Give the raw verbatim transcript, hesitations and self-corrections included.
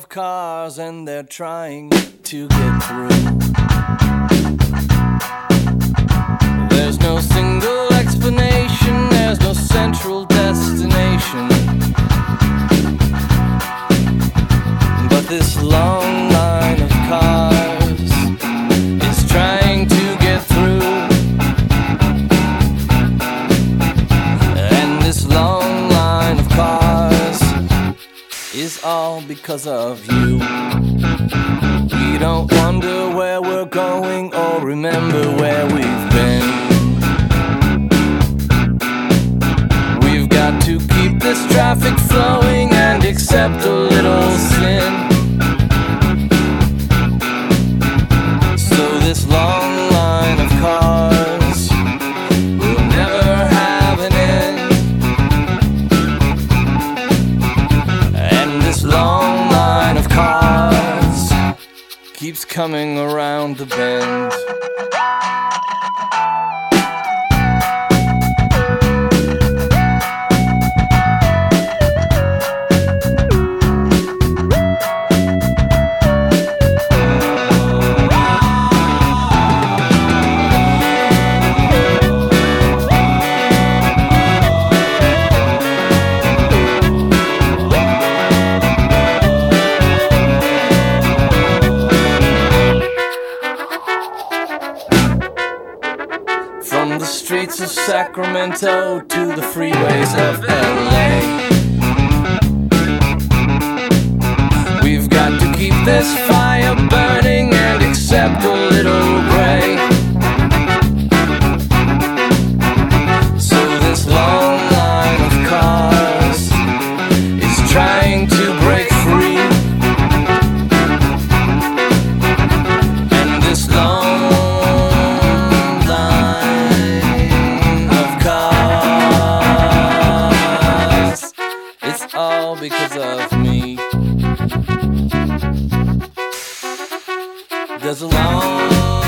cars and they're trying to get through. There's no single explanation, there's no central destination. But this long line of cars is trying to get through. And this long line of cars is all because of you. We don't wonder where we're going or remember where we've been. We've got to keep this traffic flowing and accept a little sin. So this long line of cars will never have an end. And this long line of cars keeps coming around the bend. From the streets of Sacramento to the freeways of L A, we've got to keep this fire burning and accept a little gray. So this long line of cars is trying to break free. And this long all because of me. There's a long